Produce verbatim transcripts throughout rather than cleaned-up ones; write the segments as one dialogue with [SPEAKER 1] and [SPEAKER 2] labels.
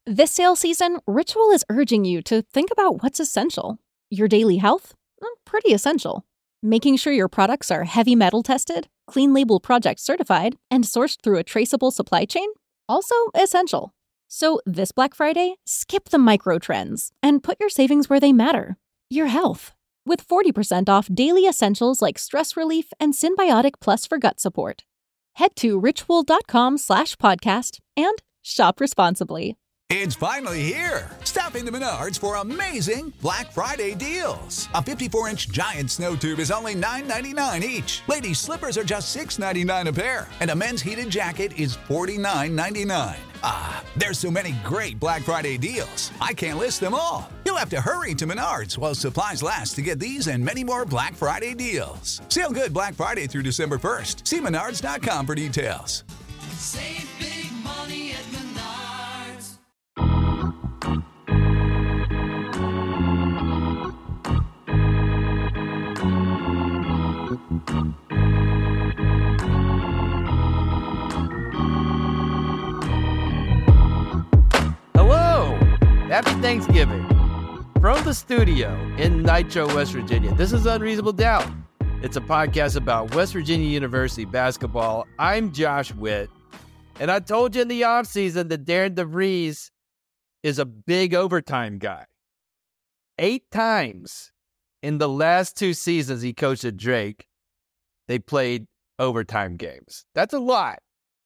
[SPEAKER 1] This sale season, Ritual is urging you to think about what's essential. Your daily health? Mm, Pretty essential. Making sure your products are heavy metal tested, clean label project certified, and sourced through a traceable supply chain? Also essential. So this Black Friday, skip the micro trends and put your savings where they matter. Your health. With forty percent off daily essentials like stress relief and Symbiotic Plus for gut support. Head to ritual.com slash podcast and shop responsibly.
[SPEAKER 2] It's finally here. Stop into Menards for amazing Black Friday deals. A fifty-four inch giant snow tube is only nine ninety-nine each. Ladies' slippers are just six ninety-nine a pair. And a men's heated jacket is forty-nine ninety-nine. Ah, there's so many great Black Friday deals. I can't list them all. You'll have to hurry to Menards while supplies last to get these and many more Black Friday deals. Sale good Black Friday through December first. See menards dot com for details.
[SPEAKER 3] Save big money at Menards.
[SPEAKER 4] Hello! Happy Thanksgiving. From the studio in Nitro, West Virginia, this is Unreasonable Doubt. It's a podcast about West Virginia University basketball. I'm Josh Witt, and I told you in the offseason that Darren DeVries is a big overtime guy. Eight times in the last two seasons he coached at Drake, they played overtime games. That's a lot.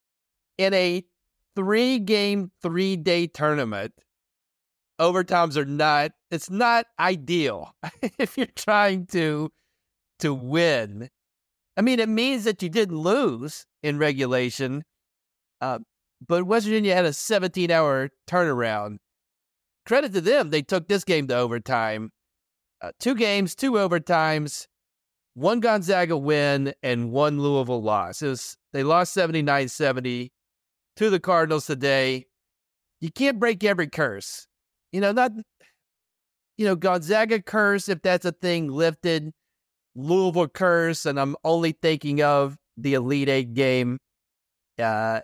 [SPEAKER 4] In a three-game, three-day tournament, overtimes are not, it's not ideal if you're trying to, to win. I mean, it means that you didn't lose in regulation, uh, but West Virginia had a seventeen-hour turnaround. Credit to them, they took this game to overtime. Uh, two games, two overtimes, one Gonzaga win, and one Louisville loss. It was, they lost seventy-nine seventy to the Cardinals today. You can't break every curse. You know, not, you know, Gonzaga curse, if that's a thing, lifted. Louisville curse, and I'm only thinking of the Elite Eight game uh,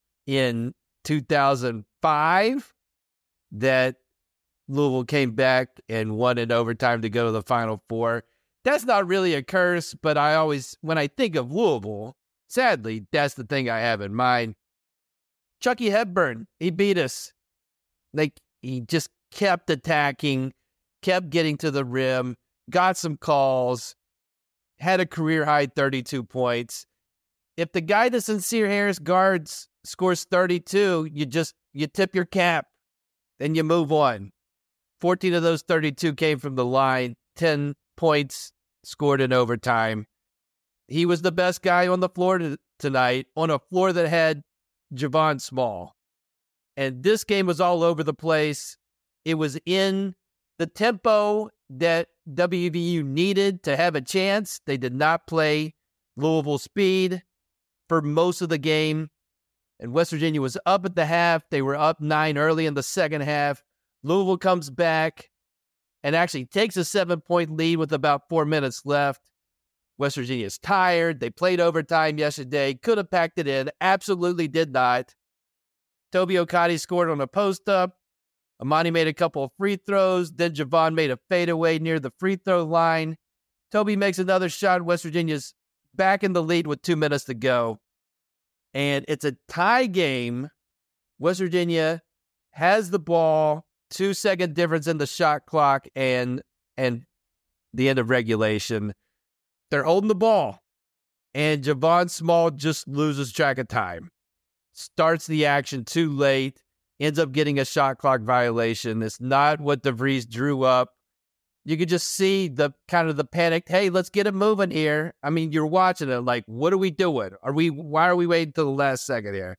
[SPEAKER 4] in two thousand five that Louisville came back and won in overtime to go to the Final Four. That's not really a curse, but I always, when I think of Louisville, sadly, that's the thing I have in mind. Chucky Hepburn, he beat us. Like, he just kept attacking, kept getting to the rim, got some calls, had a career-high thirty-two points. If the guy that Sincere Harris guards scores thirty-two, you just, you tip your cap, then you move on. fourteen of those thirty-two came from the line, ten points scored in overtime. He was the best guy on the floor t- tonight, on a floor that had Javon Small. And this game was all over the place. It was in the tempo that W V U needed to have a chance. They did not play Louisville speed for most of the game. And West Virginia was up at the half. They were up nine early in the second half. Louisville comes back and actually takes a seven-point lead with about four minutes left. West Virginia's tired. They played overtime yesterday. Could have packed it in. Absolutely did not. Toby Okati scored on a post-up. Amani made a couple of free throws. Then Javon made a fadeaway near the free throw line. Toby makes another shot. West Virginia's back in the lead with two minutes to go. And it's a tie game. West Virginia has the ball. Two-second difference in the shot clock and and the end of regulation. They're holding the ball. And Javon Small just loses track of time. Starts the action too late. Ends up getting a shot clock violation. It's not what DeVries drew up. You could just see the kind of the panic. Hey, let's get it moving here. I mean, you're watching it like, what are we doing? Are we? Why are we waiting till the last second here?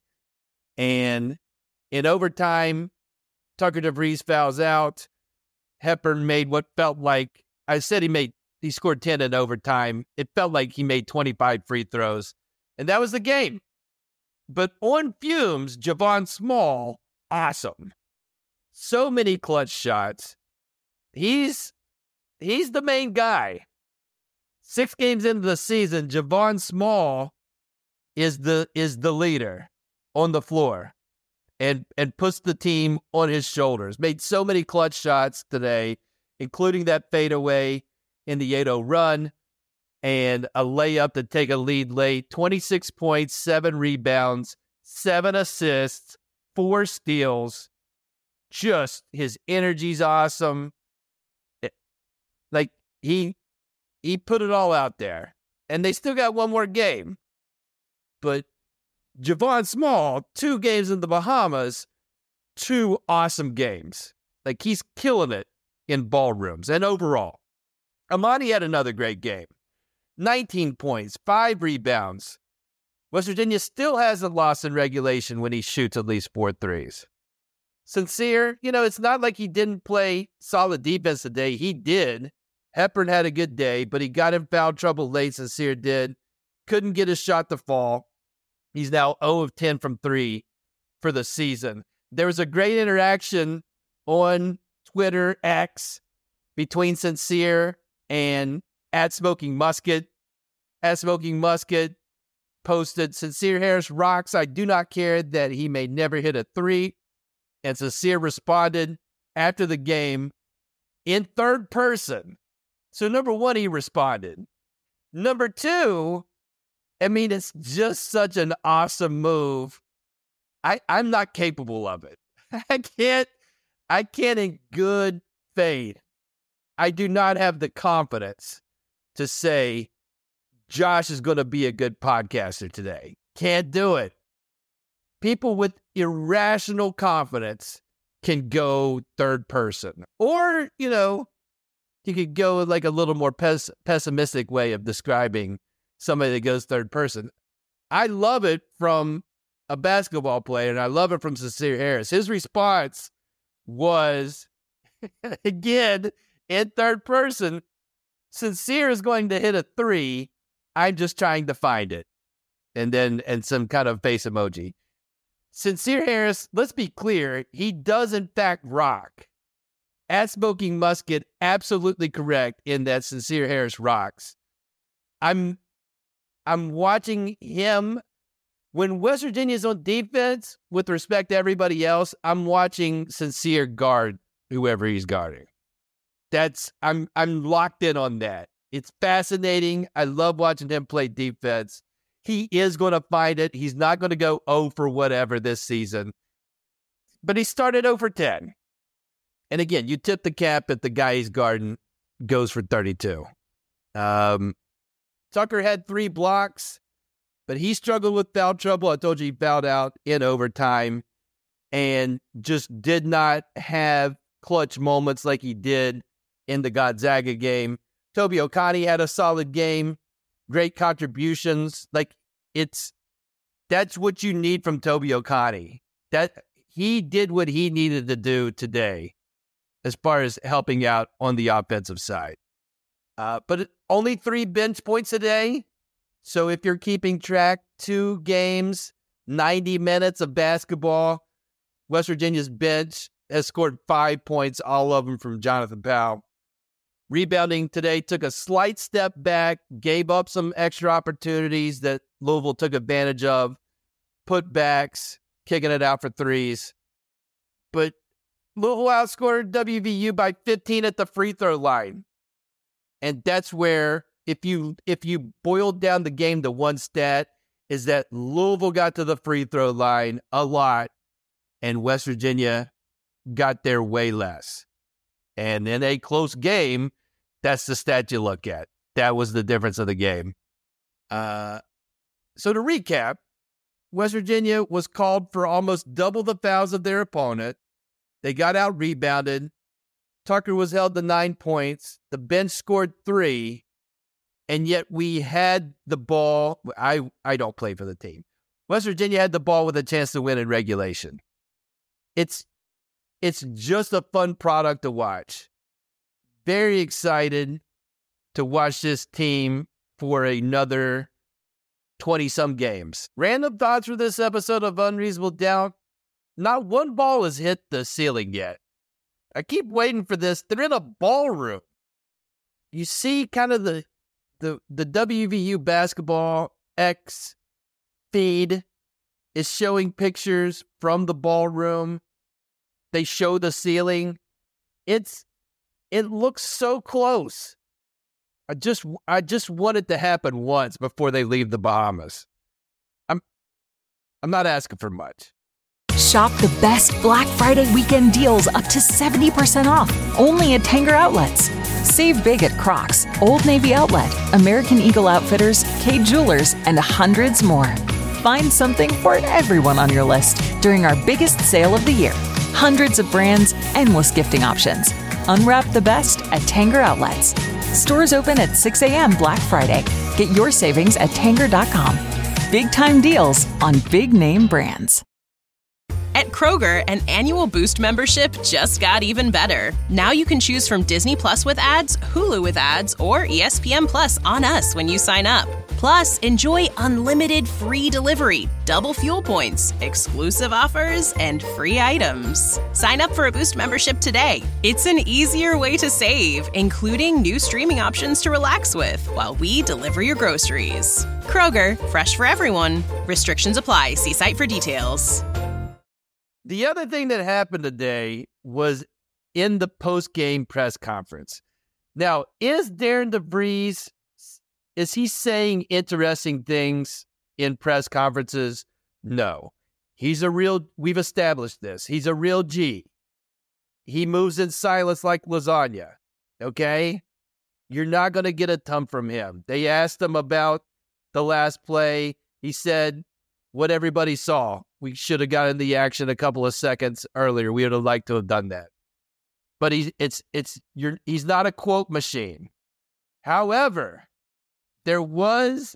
[SPEAKER 4] And in overtime, Tucker DeVries fouls out. Hepburn made what felt like, I said he made, he scored ten in overtime. It felt like he made twenty-five free throws. And that was the game. But on fumes, Javon Small, awesome. So many clutch shots. He's, he's the main guy. Six games into the season, Javon Small is the, is the leader on the floor. and and puts the team on his shoulders. Made so many clutch shots today, including that fadeaway in the eight oh run and a layup to take a lead late. twenty-six points, seven rebounds, seven assists, four steals. Just his energy's awesome. It, like he he put it all out there. And they still got one more game. But Javon Small, two games in the Bahamas, two awesome games. Like, he's killing it in ballrooms and overall. Amani had another great game. nineteen points, five rebounds. West Virginia still hasn't lost in regulation when he shoots at least four threes. Sincere, you know, it's not like he didn't play solid defense today. He did. Hepburn had a good day, but he got in foul trouble late. Sincere did. Couldn't get his shot to fall. He's now zero of ten from three for the season. There was a great interaction on Twitter X between Sincere and at Smoking Musket. At Smoking Musket posted, Sincere Harris rocks. I do not care that he may never hit a three. And Sincere responded after the game in third person. So number one, he responded. Number two, I mean, it's just such an awesome move. I, I'm not capable of it. I can't, I can't in good faith. I do not have the confidence to say Josh is going to be a good podcaster today. Can't do it. People with irrational confidence can go third person. Or, you know, you could go like a little more pes- pessimistic way of describing somebody that goes third person. I love it from a basketball player, and I love it from Sincere Harris. His response was, again, in third person, Sincere is going to hit a three. I'm just trying to find it. And then, and some kind of face emoji. Sincere Harris, let's be clear, he does in fact rock. At Smoking Musket, absolutely correct in that Sincere Harris rocks. I'm I'm watching him. When West Virginia's on defense, with respect to everybody else, I'm watching Sincere guard whoever he's guarding. That's I'm I'm locked in on that. It's fascinating. I love watching him play defense. He is going to find it. He's not going to go oh for whatever this season. But he started oh for ten. And again, you tip the cap if the guy he's guarding goes for thirty-two. Um, Tucker had three blocks, but he struggled with foul trouble. I told you he fouled out in overtime and just did not have clutch moments like he did in the Gonzaga game. Toby Okani had a solid game. Great contributions. Like, it's, that's what you need from Toby Okani. That he did what he needed to do today as far as helping out on the offensive side. Uh, but only three bench points a day. So if you're keeping track, two games, ninety minutes of basketball, West Virginia's bench has scored five points, all of them from Jonathan Powell. Rebounding today took a slight step back, gave up some extra opportunities that Louisville took advantage of, put backs, kicking it out for threes. But Louisville outscored W V U by fifteen at the free throw line. And that's where, if you if you boiled down the game to one stat, is that Louisville got to the free throw line a lot, and West Virginia got there way less. And in a close game, that's the stat you look at. That was the difference of the game. Uh, so to recap, West Virginia was called for almost double the fouls of their opponent. They got out-rebounded. Tucker was held to nine points. The bench scored three. And yet we had the ball. I, I don't play for the team. West Virginia had the ball with a chance to win in regulation. It's It's just a fun product to watch. Very excited to watch this team for another twenty-some games. Random thoughts for this episode of Unreasonable Doubt. Not one ball has hit the ceiling yet. I keep waiting for this. They're in a ballroom. You see kind of the the, the W V U basketball X feed is showing pictures from the ballroom. They show the ceiling. It's it looks so close. I just I just want it to happen once before they leave the Bahamas. I'm I'm not asking for much.
[SPEAKER 5] Shop the best Black Friday weekend deals up to seventy percent off, only at Tanger Outlets. Save big at Crocs, Old Navy Outlet, American Eagle Outfitters, Kay Jewelers, and hundreds more. Find something for everyone on your list during our biggest sale of the year. Hundreds of brands, endless gifting options. Unwrap the best at Tanger Outlets. Stores open at six a.m. Black Friday. Get your savings at Tanger dot com. Big time deals on big name brands.
[SPEAKER 6] At Kroger, an annual Boost membership just got even better. Now you can choose from Disney Plus with ads, Hulu with ads, or E S P N Plus on us when you sign up. Plus, enjoy unlimited free delivery, double fuel points, exclusive offers, and free items. Sign up for a Boost membership today. It's an easier way to save, including new streaming options to relax with while we deliver your groceries. Kroger, fresh for everyone. Restrictions apply. See site for details.
[SPEAKER 4] The other thing that happened today was in the post-game press conference. Now, is Darren DeVries, is he saying interesting things in press conferences? No. He's a real, we've established this. He's a real G. He moves in silence like lasagna, okay? You're not going to get a ton from him. They asked him about the last play. He said what everybody saw. We should have gotten the action a couple of seconds earlier. We would have liked to have done that. But he's it's it's you're he's not a quote machine. However, there was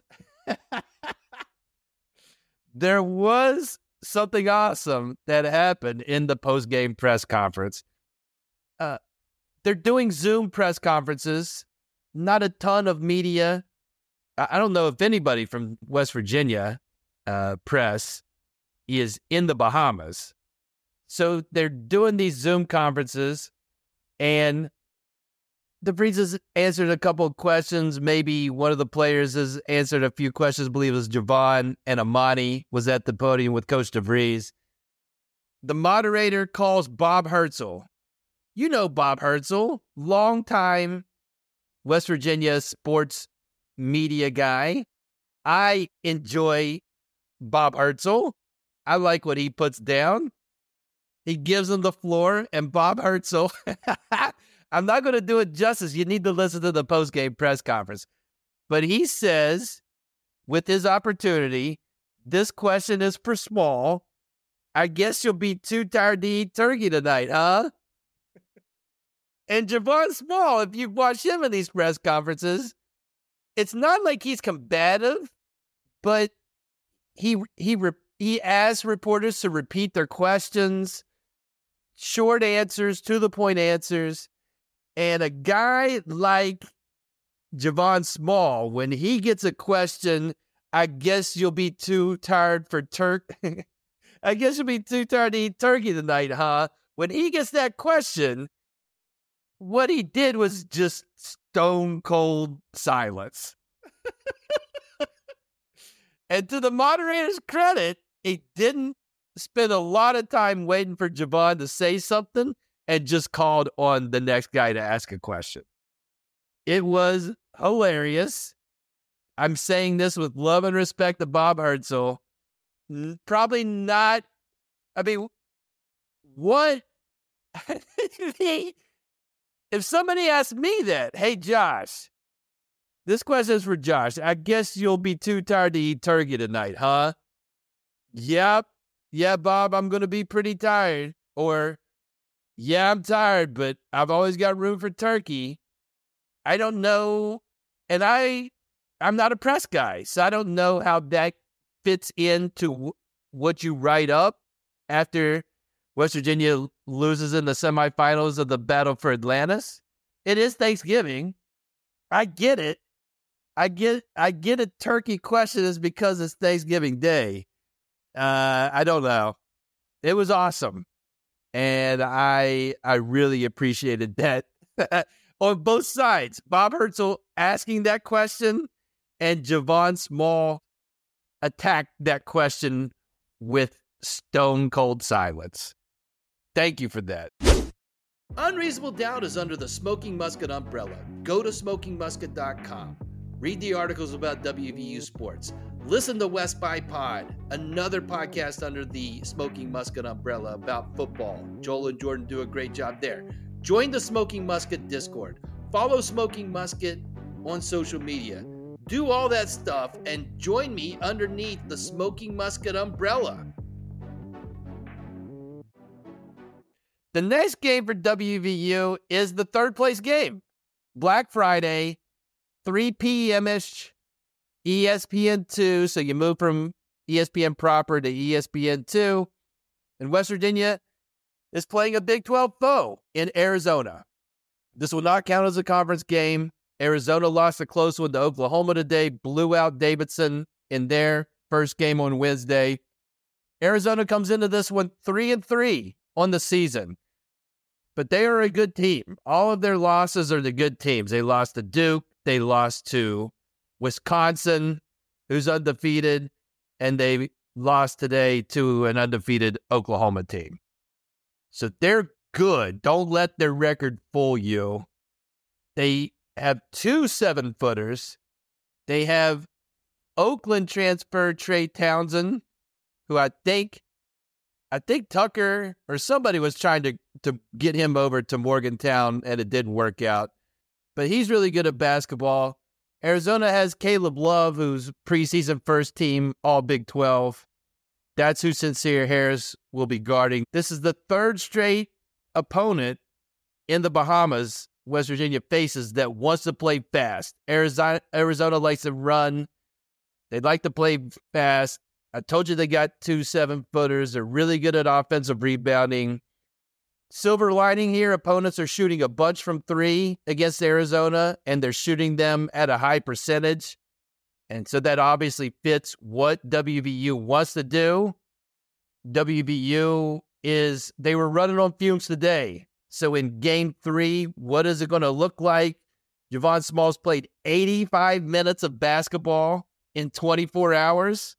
[SPEAKER 4] there was something awesome that happened in the post-game press conference. Uh, they're doing Zoom press conferences. Not a ton of media. I, I don't know if anybody from West Virginia uh, press is in the Bahamas. So they're doing these Zoom conferences, and DeVries has answered a couple of questions. Maybe one of the players has answered a few questions. I believe it was Javon and Amani was at the podium with Coach DeVries. The moderator calls Bob Hertzel. You know Bob Hertzel, longtime West Virginia sports media guy. I enjoy Bob Hertzel. I like what he puts down. He gives him the floor, and Bob Hertzel, I'm not going to do it justice. You need to listen to the post-game press conference. But he says, with his opportunity, this question is for Small. I guess you'll be too tired to eat turkey tonight, huh? And Javon Small, if you watch him in these press conferences, it's not like he's combative, but he he he asks reporters to repeat their questions, short answers, to the point answers. And a guy like Javon Small, when he gets a question, I guess you'll be too tired for turk. I guess you'll be too tired to eat turkey tonight, huh? When he gets that question, what he did was just stone cold silence. And to the moderator's credit, he didn't spend a lot of time waiting for Javon to say something and just called on the next guy to ask a question. It was hilarious. I'm saying this with love and respect to Bob Hertzel. Probably not. I mean, what? If somebody asked me that, hey, Josh, this question is for Josh. I guess you'll be too tired to eat turkey tonight, huh? Yep. Yeah, Bob, I'm going to be pretty tired. Or, yeah, I'm tired, but I've always got room for turkey. I don't know. And I, I'm not a press guy, so I don't know how that fits into w- what you write up after West Virginia loses in the semifinals of the Battle for Atlantis. It is Thanksgiving. I get it. I get I get a turkey question is because it's Thanksgiving Day. Uh, I don't know. It was awesome. And I I really appreciated that on both sides. Bob Hertzel asking that question and Javon Small attacked that question with stone cold silence. Thank you for that. Unreasonable Doubt is under the Smoking Musket umbrella. Go to smoking musket dot com. Read the articles about W V U sports. Listen to West by Pod, another podcast under the Smoking Musket umbrella about football. Joel and Jordan do a great job there. Join the Smoking Musket Discord. Follow Smoking Musket on social media. Do all that stuff and join me underneath the Smoking Musket umbrella. The next game for W V U is the third place game. Black Friday, three p.m.ish, E S P N two. So you move from E S P N proper to E S P N two. And West Virginia is playing a Big twelve foe in Arizona. This will not count as a conference game. Arizona lost a close one to Oklahoma today, blew out Davidson in their first game on Wednesday. Arizona comes into this one three and three on the season. But they are a good team. All of their losses are the good teams. They lost to Duke. They lost to Wisconsin, who's undefeated. And they lost today to an undefeated Oklahoma team. So they're good. Don't let their record fool you. They have two seven-footers. They have Oakland transfer Trey Townsend, who I think I think Tucker or somebody was trying to, to get him over to Morgantown, and it didn't work out. But he's really good at basketball. Arizona has Caleb Love, who's preseason first team, all Big twelve. That's who Sincere Harris will be guarding. This is the third straight opponent in the Bahamas West Virginia faces that wants to play fast. Arizona, Arizona likes to run. They like to play fast. I told you they got two seven-footers. They're really good at offensive rebounding. Silver lining here, opponents are shooting a bunch from three against Arizona, and they're shooting them at a high percentage. And so that obviously fits what W V U wants to do. W V U is, they were running on fumes today. So in game three, what is it going to look like? Javon Smalls played eighty-five minutes of basketball in twenty-four hours.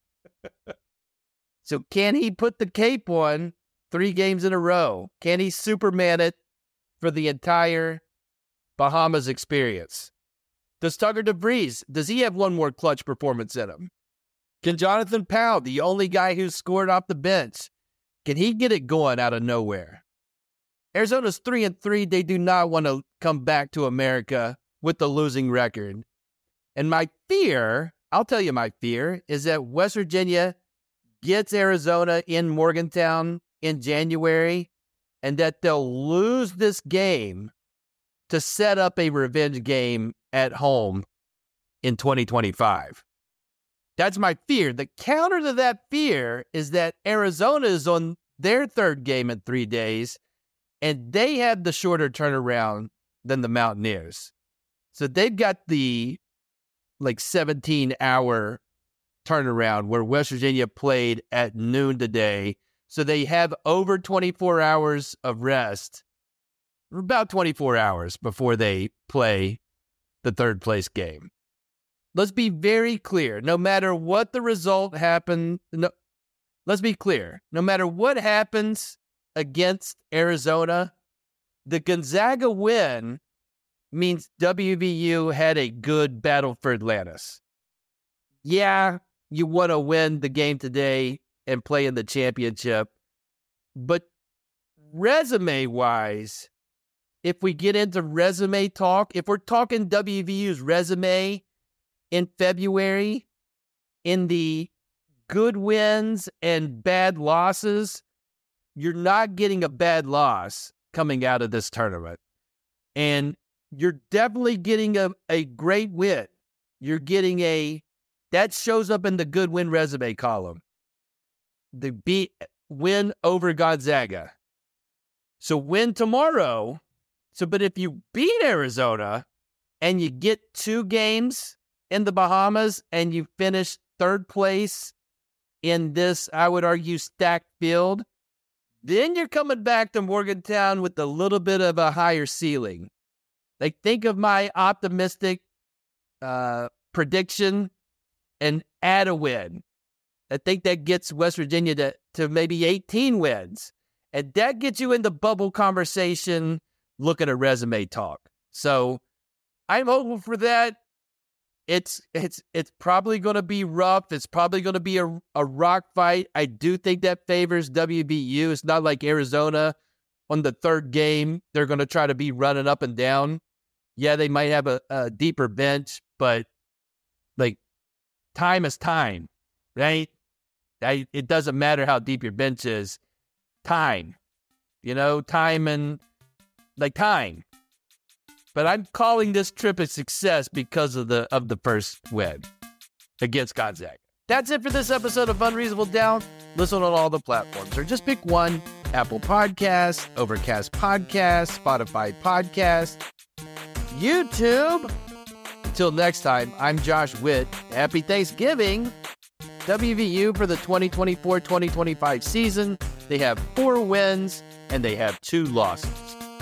[SPEAKER 4] So can he put the cape on three games in a row? Can he Superman it for the entire Bahamas experience? Does Tucker DeVries, does he have one more clutch performance in him? Can Jonathan Powell, the only guy who's scored off the bench, can he get it going out of nowhere? Arizona's three and three. They do not want to come back to America with the losing record. And my fear, I'll tell you my fear, is that West Virginia gets Arizona in Morgantown in January, and that they'll lose this game to set up a revenge game at home in twenty twenty-five. That's my fear. The counter to that fear is that Arizona is on their third game in three days, and they have the shorter turnaround than the Mountaineers. So they've got the like seventeen-hour turnaround where West Virginia played at noon today. So they have over twenty-four hours of rest, about twenty-four hours before they play the third place game. Let's be very clear. No matter what the result happened, no, let's be clear. No matter what happens against Arizona, the Gonzaga win means W V U had a good battle for Atlantis. Yeah, you want to win the game today and play in the championship, but resume-wise, if we get into resume talk, if we're talking W V U's resume in February, in the good wins and bad losses, you're not getting a bad loss coming out of this tournament. And you're definitely getting a, a great win. You're getting a, that shows up in the good win resume column. The beat, win over Gonzaga. So win tomorrow. So, but if you beat Arizona and you get two games in the Bahamas and you finish third place in this, I would argue, stacked field, then you're coming back to Morgantown with a little bit of a higher ceiling. Like, think of my optimistic uh, prediction and add a win. I think that gets West Virginia to, to maybe eighteen wins. And that gets you into bubble conversation, looking at resume talk. So I'm hopeful for that. It's it's it's probably going to be rough. It's probably going to be a, a rock fight. I do think that favors W V U. It's not like Arizona on the third game. They're going to try to be running up and down. Yeah, they might have a, a deeper bench, but like time is time, right? I, it doesn't matter how deep your bench is. Time, you know, time and like time. But I'm calling this trip a success because of the of the first win against Gonzaga. That's it for this episode of Unreasonable Doubt. Listen on all the platforms, or just pick one: Apple Podcasts, Overcast Podcasts, Spotify Podcasts, YouTube. Until next time, I'm Josh Witt. Happy Thanksgiving. W V U for the twenty twenty-four twenty twenty-five season. They have four wins and they have two losses.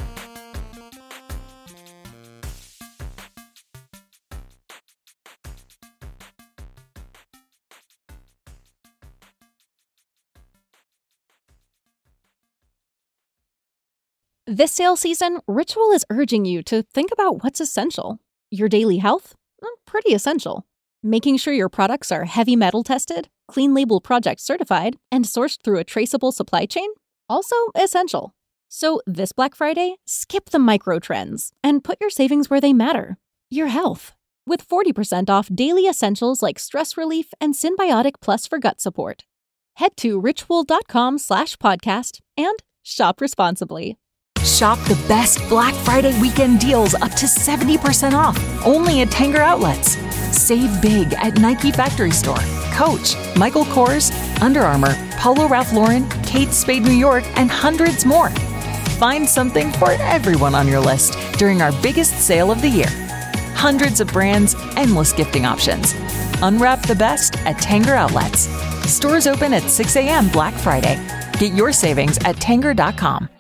[SPEAKER 1] This sales season, Ritual is urging you to think about what's essential. Your daily health? Pretty essential. Making sure your products are heavy metal tested, Clean Label Project certified, and sourced through a traceable supply chain? Also essential. So this Black Friday, skip the micro trends and put your savings where they matter. Your health. With forty percent off daily essentials like stress relief and Symbiotic Plus for gut support. Head to ritual.com slash podcast and shop responsibly.
[SPEAKER 5] Shop the best Black Friday weekend deals up to seventy percent off, only at Tanger Outlets. Save big at Nike Factory Store, Coach, Michael Kors, Under Armour, Polo Ralph Lauren, Kate Spade New York, and hundreds more. Find something for everyone on your list during our biggest sale of the year. Hundreds of brands, endless gifting options. Unwrap the best at Tanger Outlets. Stores open at six a.m. Black Friday. Get your savings at tanger dot com.